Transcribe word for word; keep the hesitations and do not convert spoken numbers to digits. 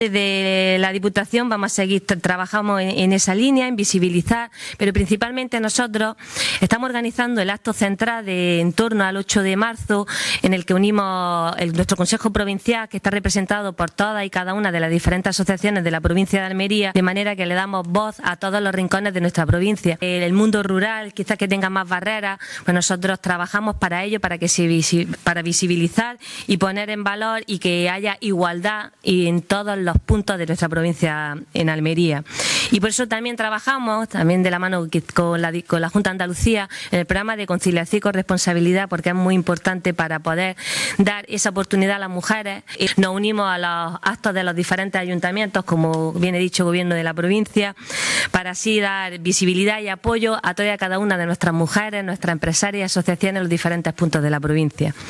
Desde la Diputación vamos a seguir, trabajamos en, en esa línea, en visibilizar, pero principalmente nosotros estamos organizando el acto central de en torno al ocho de marzo, en el que unimos el, nuestro Consejo Provincial, que está representado por todas y cada una de las diferentes asociaciones de la provincia de Almería, de manera que le damos voz a todos los rincones de nuestra provincia. El, el mundo rural, quizás que tenga más barreras, pues nosotros trabajamos para ello, para que se para visibilizar y poner en valor y que haya igualdad y en todos los puntos de nuestra provincia en Almería. Y por eso también trabajamos, también de la mano con la, con la Junta de Andalucía, en el programa de conciliación y corresponsabilidad, porque es muy importante para poder dar esa oportunidad a las mujeres. Nos unimos a los actos de los diferentes ayuntamientos, como bien he dicho, gobierno de la provincia, para así dar visibilidad y apoyo a toda y a cada una de nuestras mujeres, nuestras empresarias y asociaciones en los diferentes puntos de la provincia.